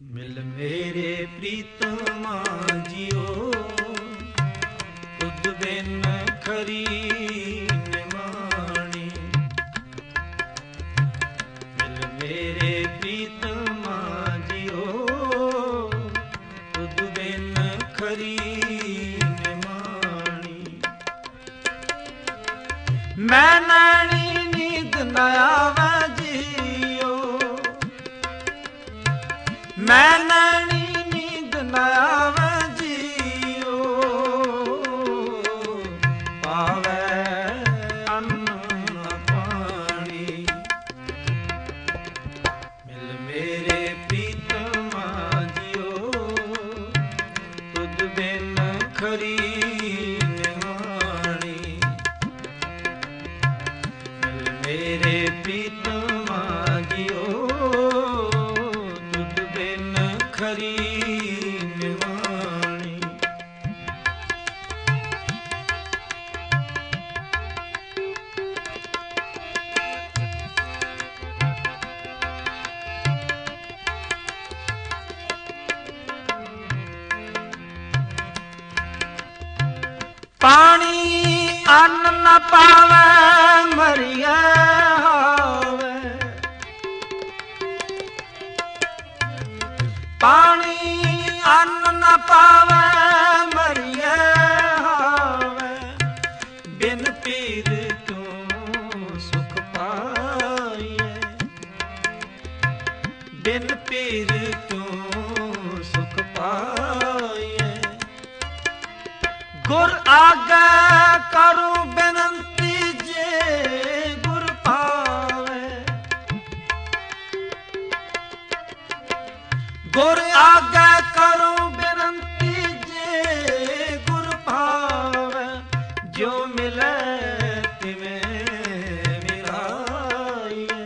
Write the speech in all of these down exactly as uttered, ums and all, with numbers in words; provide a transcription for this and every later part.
मिल मेरे प्रीतमा जियो, तुद बिन खरी निमाणी। मिल मेरे प्रीतमा जियो, तुद बिन खरी निमाणी। मैं नैनी नींद न आवे जियो, मैं नैनी नींद न आवे जियो, पावे अन्न न पानी। मिल मेरे प्रीतमा जियो, तुद बिन खरी निमाणी। मिल मेरे प्रीतमा जियो, खरी निमाणी। पानी अन्न न पावे मरिया हावे, पानी अन्न न पावे मरिए हावे। बिन पीर क्यों सुख पाइए, बिन पीर क्यों सुख पाइए। गुर आगे करूं बेनंती जे गुर पावे, गुर आगे करूं बेनंती जे गुर भावे। जो मिले तिवें मिलाइए,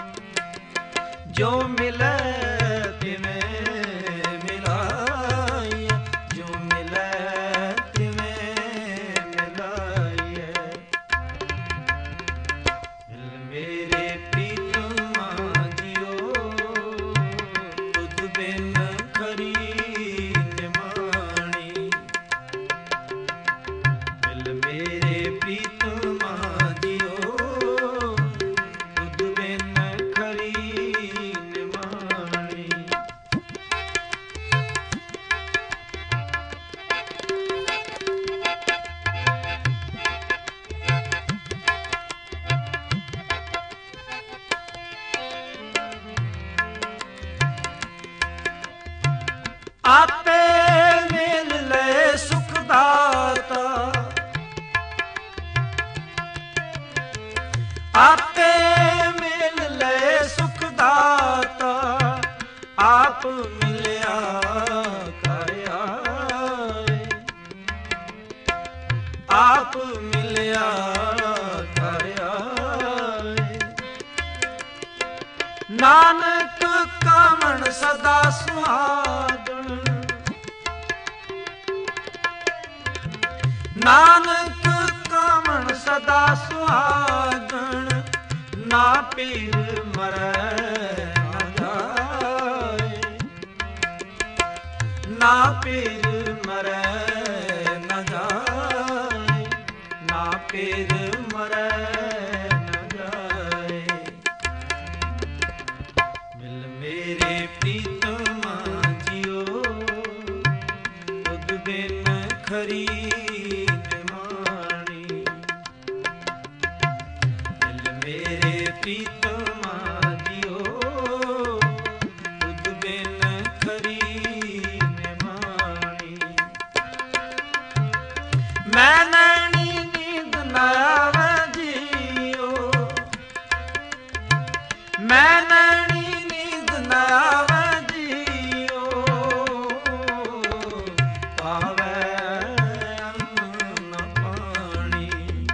जो मिले तिवें मिलाइए, जो मिले तिवें मिलाइए। मिल मेरे प्रीतमा जियो, तुद बिन खरी निमाणी। मिल मेरे प्रीतमा जियो, तुद बिन खरी निमाणी। आपे मिल ले सुखदाता, आपे मिल ले सुखदाता। आप मिलया कर आए, आप मिलया कर आए। नानक कामण सदा सुहागण, नानक कामण सदा सुहागण। ना पीर मरै न जाए, ना पीर मरै न जाए, ना पीर मरै न जाए। मिल मेरे प्रीतमा जियो, तुद बिन खरी निमाणी। मिल मेरे प्रीतमा जियो, तुद बिन खरी निमाणी। मैं नैनी नींद न आवे जियो, मैं नैनी नींद न आवे जियो, पावे अन्न न पानी।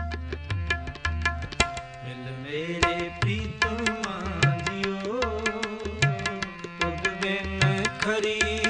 मिल मेरे प्रीतमा जियो, तुद बिन खरी